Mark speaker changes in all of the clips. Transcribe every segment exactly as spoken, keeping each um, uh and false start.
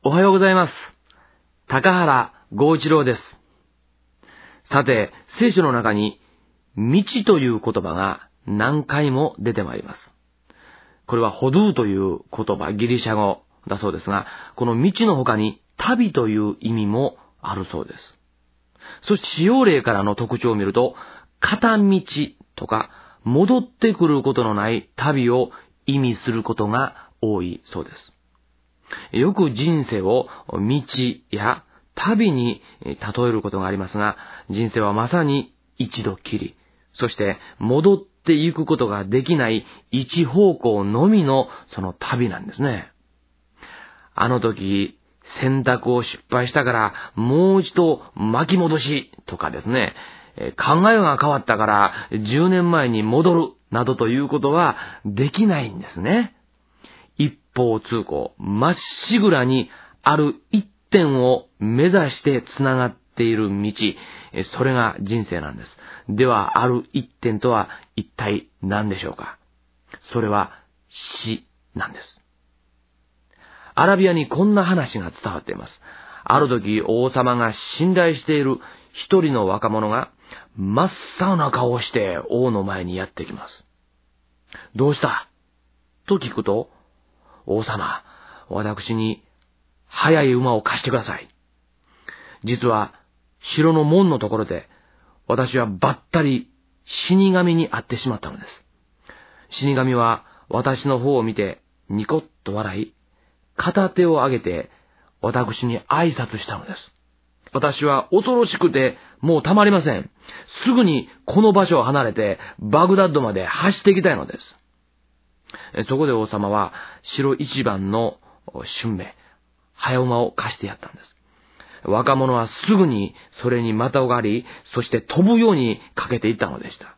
Speaker 1: おはようございます。高原剛一郎です。さて、聖書の中に道という言葉が何回も出てまいります。これはホドゥーという言葉、ギリシャ語だそうですが、この道の他に旅という意味もあるそうです。そして使用例からの特徴を見ると、片道とか戻ってくることのない旅を意味することが多いそうです。よく人生を道や旅に例えることがありますが、人生はまさに一度きり、そして戻っていくことができない一方向のみのその旅なんですね。あの時選択を失敗したからもう一度巻き戻しとかですね、考えが変わったからじゅうねんまえに戻るなどということはできないんですね。一方通行、まっしぐらにある一点を目指してつながっている道、それが人生なんです。では、ある一点とは一体何でしょうか。それは死なんです。アラビアにこんな話が伝わっています。ある時、王様が信頼している一人の若者が真っ青な顔をして王の前にやってきます。どうしたと聞くと、王様、私に速い馬を貸してください。実は城の門のところで私はばったり死神に会ってしまったのです。死神は私の方を見てニコッと笑い、片手を上げて私に挨拶したのです。私は恐ろしくてもうたまりません。すぐにこの場所を離れてバグダッドまで走っていきたいのです。そこで王様は城一番の俊明、早馬を貸してやったんです。若者はすぐにそれにまたがり、そして飛ぶようにかけていったのでした。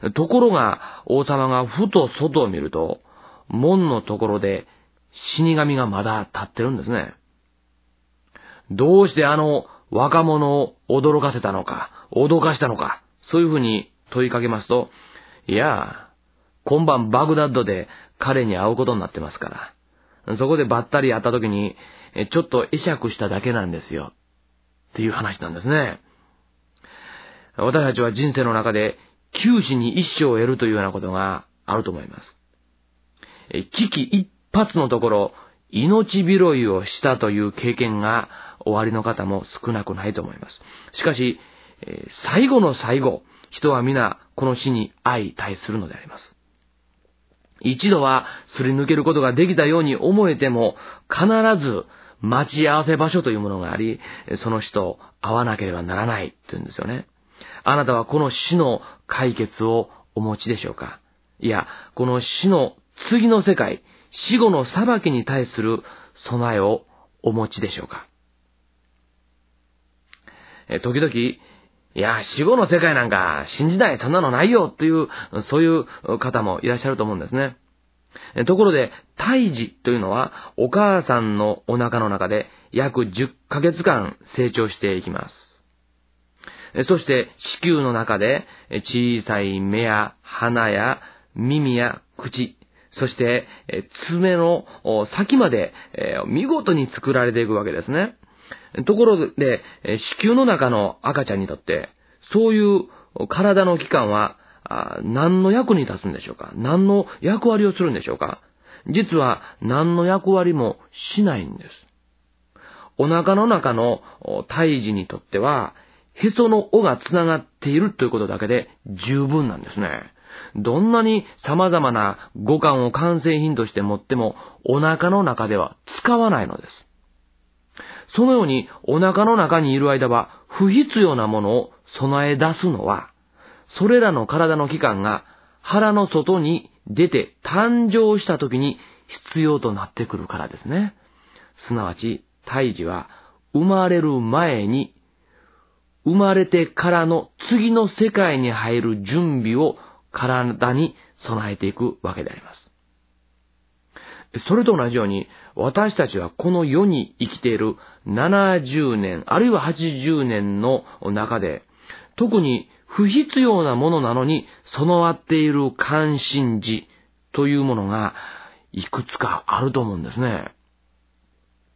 Speaker 1: ところが王様がふと外を見ると、門のところで死神がまだ立ってるんですね。どうしてあの若者を驚かせたのか、脅かしたのか、そういうふうに問いかけますと、いや、今晩バグダッドで彼に会うことになってますから。そこでばったり会った時に、ちょっと会釈しただけなんですよ。っていう話なんですね。私たちは人生の中で、九死に一生を得るというようなことがあると思います。危機一髪のところ、命拾いをしたという経験がおありの方も少なくないと思います。しかし、最後の最後、人は皆この死に相対するのであります。一度はすり抜けることができたように思えても、必ず待ち合わせ場所というものがあり、その人と会わなければならないって言うんですよね。あなたはこの死の解決をお持ちでしょうか。いや、この死の次の世界、死後の裁きに対する備えをお持ちでしょうか。え時々、いや、死後の世界なんか信じない、そんなのないよっていう、そういう方もいらっしゃると思うんですね。ところで、胎児というのはお母さんのお腹の中で約じゅっかげつかん成長していきます。そして子宮の中で小さい目や鼻や耳や口、そして爪の先まで見事に作られていくわけですね。ところで、子宮の中の赤ちゃんにとって、そういう体の器官は何の役に立つんでしょうか。何の役割をするんでしょうか。実は何の役割もしないんです。お腹の中の胎児にとっては、へその緒がつながっているということだけで十分なんですね。どんなに様々な五感を完成品として持っても、お腹の中では使わないのです。そのようにお腹の中にいる間は不必要なものを備え出すのは、それらの体の器官が腹の外に出て誕生した時に必要となってくるからですね。すなわち胎児は生まれる前に、生まれてからの次の世界に入る準備を体に備えていくわけであります。それと同じように、私たちはこの世に生きているななじゅうねん、あるいははちじゅうねんの中で、特に不必要なものなのに備わっている関心事というものがいくつかあると思うんですね。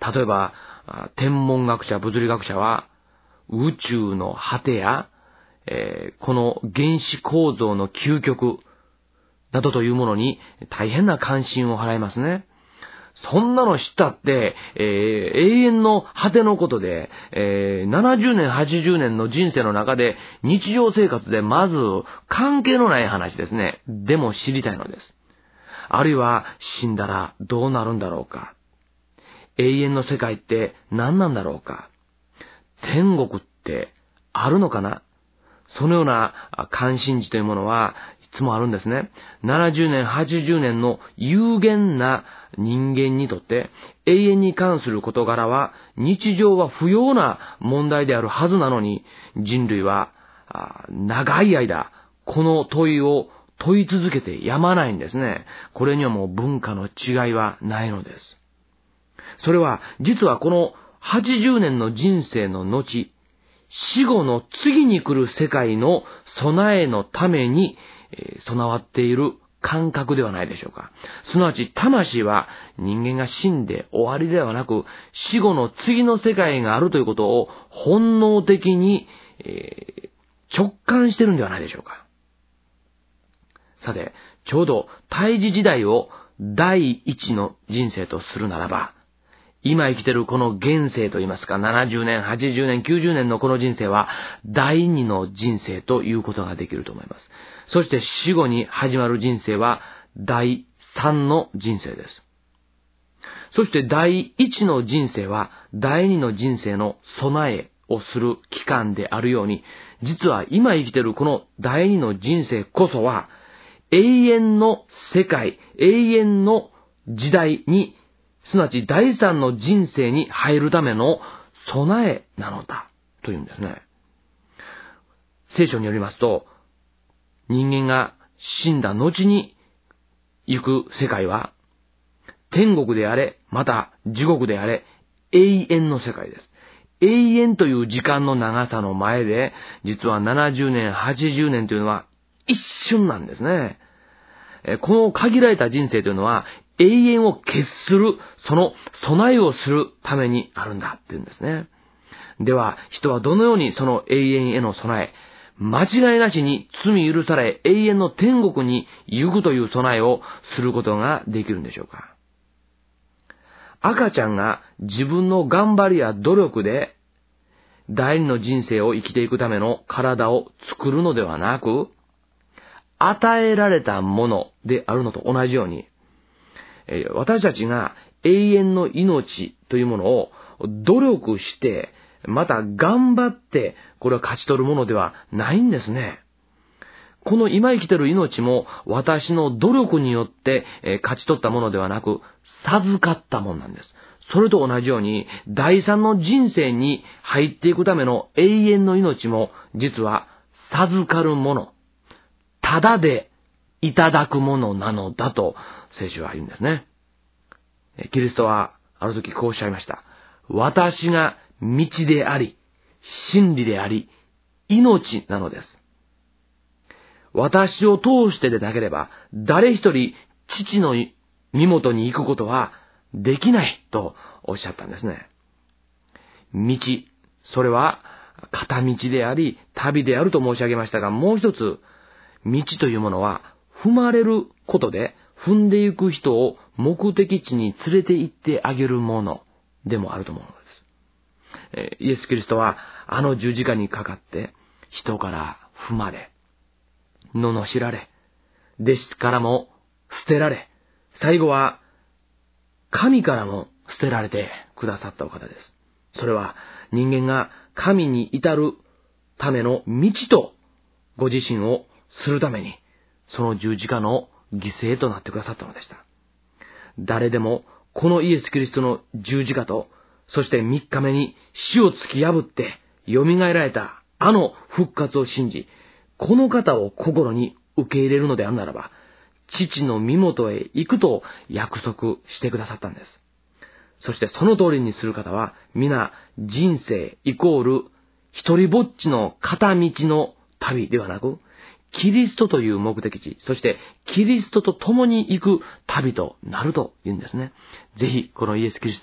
Speaker 1: 例えば、天文学者、物理学者は、宇宙の果てや、えー、この原子構造の究極などというものに大変な関心を払いますね。そんなの知ったって、えー、永遠の果てのことで、えー、ななじゅうねん、はちじゅうねんの人生の中で日常生活でまず関係のない話ですね。でも知りたいのです。あるいは死んだらどうなるんだろうか。永遠の世界って何なんだろうか。天国ってあるのかな。そのような関心事というものはいつもあるんですね。ななじゅうねん、はちじゅうねんの有限な人間にとって永遠に関する事柄は日常は不要な問題であるはずなのに、人類は長い間この問いを問い続けてやまないんですね。これにはもう文化の違いはないのです。それは実はこのはちじゅうねんの人生の後、死後の次に来る世界の備えのために備わっている感覚ではないでしょうか。すなわち魂は人間が死んで終わりではなく、死後の次の世界があるということを本能的に、えー、直感しているんではないでしょうか。さて、ちょうど胎児時代を第一の人生とするならば、今生きているこの現世といいますか、ななじゅうねん、はちじゅうねん、きゅうじゅうねんのこの人生は第二の人生ということができると思います。そして死後に始まる人生は第三の人生です。そして第一の人生は第二の人生の備えをする期間であるように、実は今生きているこの第二の人生こそは永遠の世界、永遠の時代に、すなわち第三の人生に入るための備えなのだというんですね。聖書によりますと、人間が死んだ後に行く世界は天国であれ、また地獄であれ、永遠の世界です。永遠という時間の長さの前で、実はななじゅうねん、はちじゅうねんというのは一瞬なんですね。この限られた人生というのは永遠を決する、その備えをするためにあるんだっていうんですね。では、人はどのようにその永遠への備え、間違いなしに罪許され永遠の天国に行くという備えをすることができるんでしょうか。赤ちゃんが自分の頑張りや努力で第二の人生を生きていくための体を作るのではなく、与えられたものであるのと同じように、私たちが永遠の命というものを努力して、また頑張って、これは勝ち取るものではないんですね。この今生きている命も私の努力によって勝ち取ったものではなく、授かったものなんです。それと同じように、第三の人生に入っていくための永遠の命も、実は授かるもの、ただでいただくものなのだと聖書は言うんですね。キリストはある時こうおっしゃいました。私が道であり、真理であり、命なのです。私を通してでなければ、誰一人父の身元に行くことはできないとおっしゃったんですね。道、それは片道であり、旅であると申し上げましたが、もう一つ、道というものは踏まれることで踏んでいく人を目的地に連れて行ってあげるものでもあると思うのです。えー、イエス・キリストはあの十字架にかかって人から踏まれ、罵られ、弟子からも捨てられ、最後は神からも捨てられてくださったお方です。それは人間が神に至るための道とご自身をするために、その十字架の犠牲となってくださったのでした。誰でもこのイエス・キリストの十字架と、そして三日目に死を突き破って蘇られたあの復活を信じ、この方を心に受け入れるのであるならば、父の身元へ行くと約束してくださったんです。そしてその通りにする方は、皆人生イコール一人ぼっちの片道の旅ではなく、キリストという目的地、そしてキリストと共に行く旅となるというんですね。ぜひこのイエス・キリストを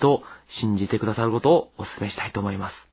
Speaker 1: 信じてくださることをお勧めしたいと思います。